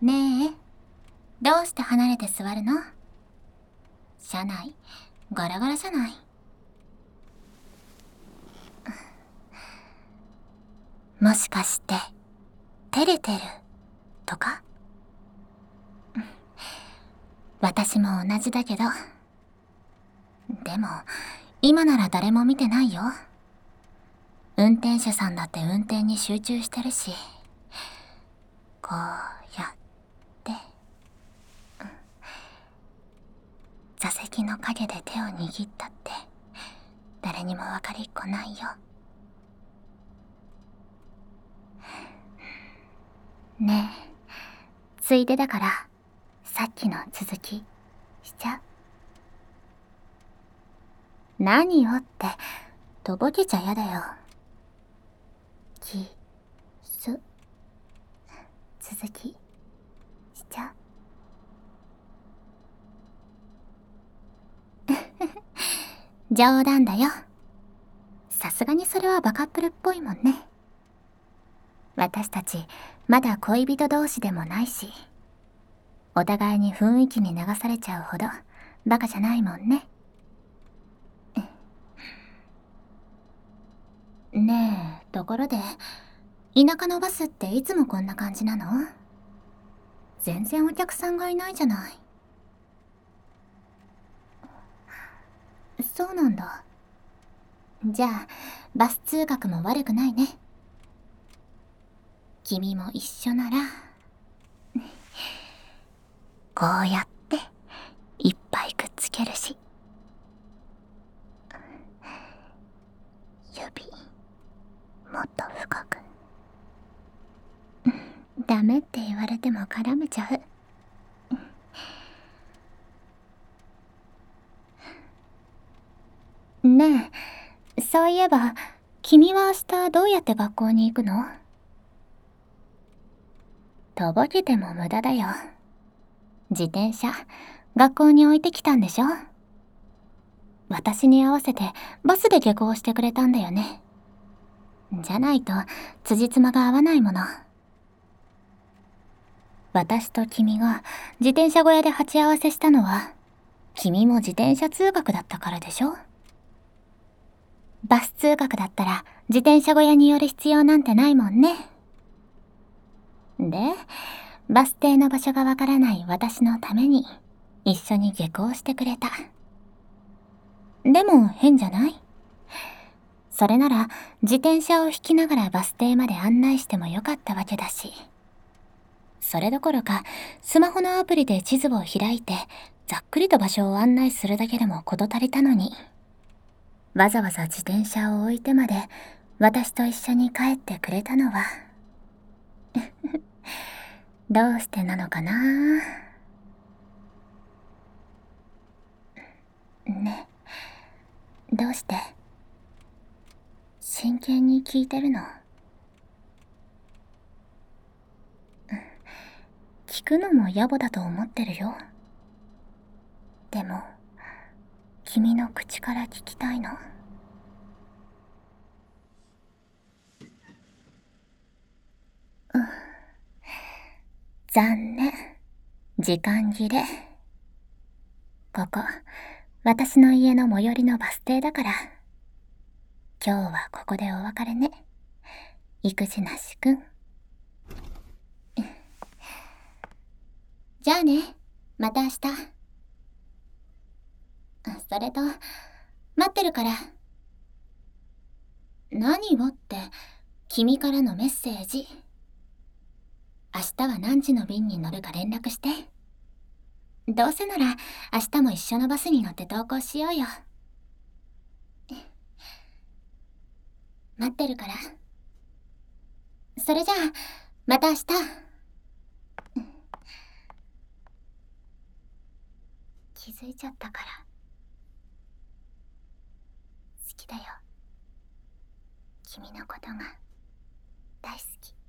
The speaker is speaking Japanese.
ねえ、どうして離れて座るの？車内ガラガラじゃない。もしかして照れてるとか？私も同じだけど。でも今なら誰も見てないよ。運転手さんだって運転に集中してるし、こうやって座席の陰で手を握ったって誰にも分かりっこないよ。ねえ、ついでだからさっきの続きしちゃう？何よって、とぼけちゃやだよ。キス続きしちゃう？冗談だよ。さすがにそれはバカップルっぽいもんね。私たちまだ恋人同士でもないし、お互いに雰囲気に流されちゃうほどバカじゃないもんね。ねえ、ところで田舎のバスっていつもこんな感じなの？全然お客さんがいないじゃない。そうなんだ。じゃあバス通学も悪くないね。君も一緒ならこうやっていっぱいくっつけるし、指もっと深く。ダメって言われても絡めちゃう。ねえ、そういえば君は明日どうやって学校に行くの？とぼけても無駄だよ。自転車学校に置いてきたんでしょ？私に合わせてバスで下校してくれたんだよね。じゃないと辻褄が合わないもの。私と君が自転車小屋で鉢合わせしたのは、君も自転車通学だったからでしょ？バス通学だったら自転車小屋に寄る必要なんてないもんね。で、バス停の場所がわからない私のために一緒に下校してくれた。でも変じゃない？それなら自転車を引きながらバス停まで案内してもよかったわけだし。それどころかスマホのアプリで地図を開いてざっくりと場所を案内するだけでも事足りたのに、わざわざ自転車を置いてまで私と一緒に帰ってくれたのはどうしてなのかな？ね、どうして？真剣に聞いてるの？聞くのも野暮だと思ってるよ。でも君の口から聞きたいの。残念、時間切れ。ここ私の家の最寄りのバス停だから、今日はここでお別れね、育児なしくん。じゃあね、また明日。それと待ってるから。何をって、君からのメッセージ。明日は何時の便に乗るか連絡して。どうせなら明日も一緒のバスに乗って登校しようよ。待ってるから。それじゃあまた明日。気づいちゃったから。好きだよ。君のことが大好き。